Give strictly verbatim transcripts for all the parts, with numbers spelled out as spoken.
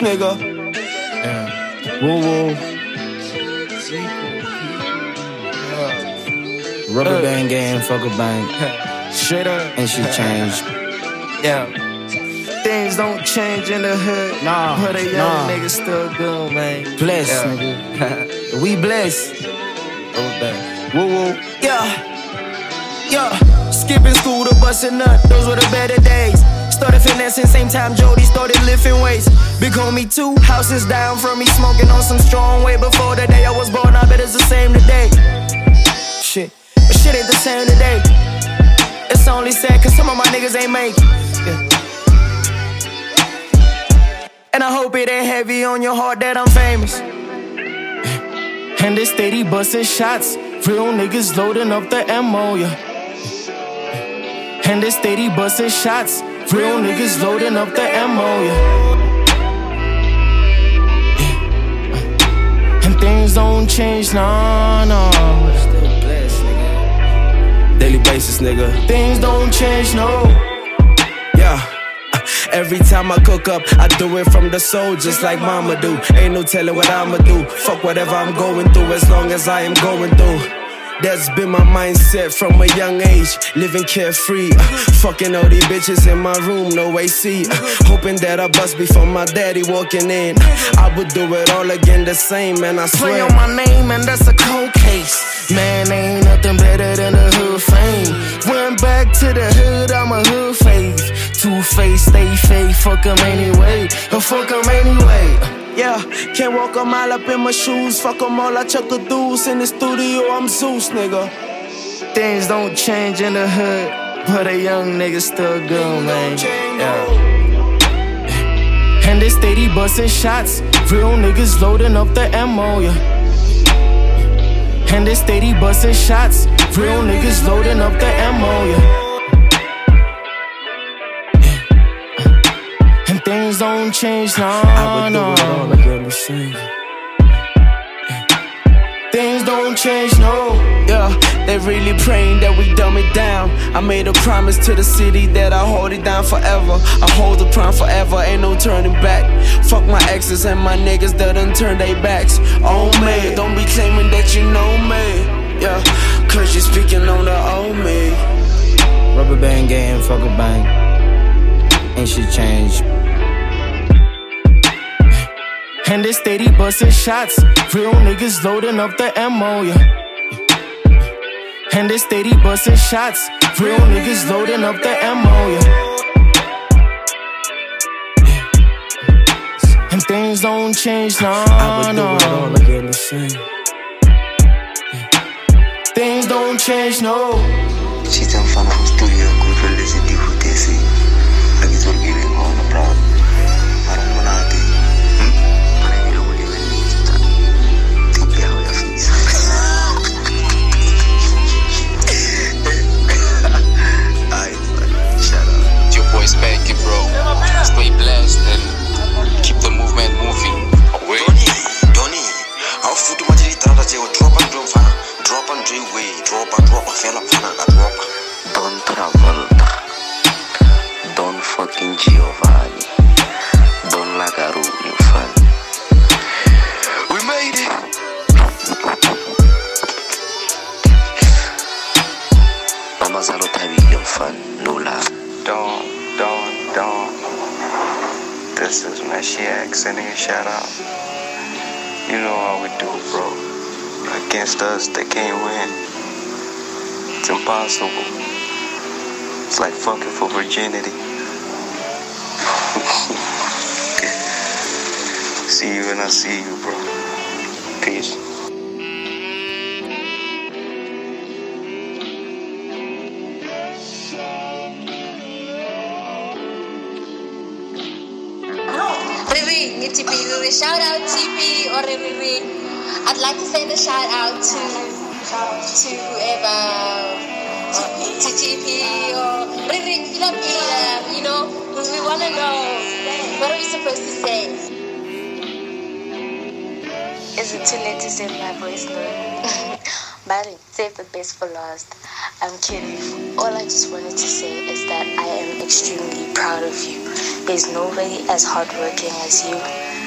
nigga. Yeah. Woo woo. Rubber uh, band game, fuck a bang. Straight up. And she changed. Yeah. Things don't change in the hood. Nah. But a young nah. nigga still good, man. Bless, yeah. nigga. We bless. Rubber band. Woo woo. Yeah. Yeah. Skipping school to bustin' nut. Those were the better days. Started finessing, same time Jody started lifting weights. Big homie two houses down from me, smoking on some strong way. Before the day I was born, I bet it's the same today. Shit, but shit ain't the same today. It's only sad cause some of my niggas ain't make it. Yeah. And I hope it ain't heavy on your heart that I'm famous. And they steady bustin' shots. Real niggas loading up the ammo, yeah. And they steady bustin' shots. Real niggas loading up the ammo, yeah. yeah. And things don't change, nah, nah. Daily basis, nigga. Things don't change, no. Yeah. Every time I cook up, I do it from the soul, just like mama do. Ain't no telling what I'ma do. Fuck whatever I'm going through, as long as I am going through. That's been my mindset from a young age, living carefree. uh, Fucking all these bitches in my room, no A C. uh, Hoping that I bust before my daddy walking in. I would do it all again the same, man, I swear. Play on my name and that's a cold case. Man, ain't nothing better than the hood fame. Went back to the hood, I'm a hood fave. Two-face, stay fake, fuck 'em anyway. Or fuck 'em anyway. Yeah, can't walk a mile up in my shoes. Fuck 'em all, I chuck a deuce. In the studio, I'm Zeus, nigga. Things don't change in the hood, but a young nigga still good, man. Yeah. And they steady bustin' shots. Real niggas loading up the ammo, yeah. And they steady bustin' shots. Real niggas loading up the ammo, yeah. And things don't change, nah, I would do nah. it all again the same. Things don't change, no. Yeah, they really praying that we dumb it down. I made a promise to the city that I hold it down forever. I hold the prime forever, ain't no turning back. Fuck my exes and my niggas that done turned their backs on me. Don't be claiming that you know me. Yeah, cause you speaking on the old me. Rubber band game, fuck a bang. And she changed. And they steady bustin' shots. Real niggas loading up the ammo, yeah. And they steady bustin' shots. Real niggas loading up the ammo, yeah. And things don't change, nah, I would do nah. it all again the same. Things don't change, no. She's in front of the studio, good for listening to what they say. Like it's all getting on the problem. I don't want to do. Boy Spanky, bro. Stay blessed and keep the movement moving. Donnie, Donnie, I'll foot to my trata to drop and drop, drop and drink way, drop and drop, fell up and I drop. Don't travel, don't fucking Giovanni, don't Lagaru, you fan. We made it. Mamazalo Tavi, you fan, no love. Don't. Don't, don't. This is Meshiak sending a shout out. You know how we do, bro. Against us, they can't win. It's impossible. It's like fucking for virginity. See you and I see you, bro. Peace. T P, shout out T P or Riri. I'd like to send a shout out to to Eva, to T P or Riri. You know, we want to know what are we supposed to say. Is it too late to save my voice note? But save the best for last. I'm kidding. All I just wanted to say is that I am extremely proud of you. There's nobody as hardworking as you.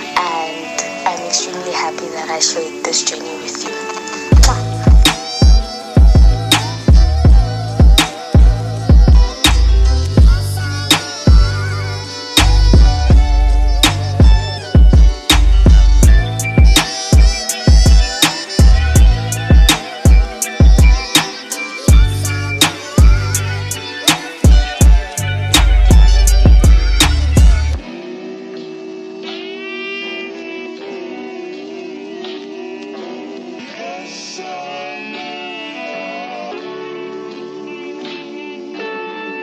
happy that I shared this journey with you.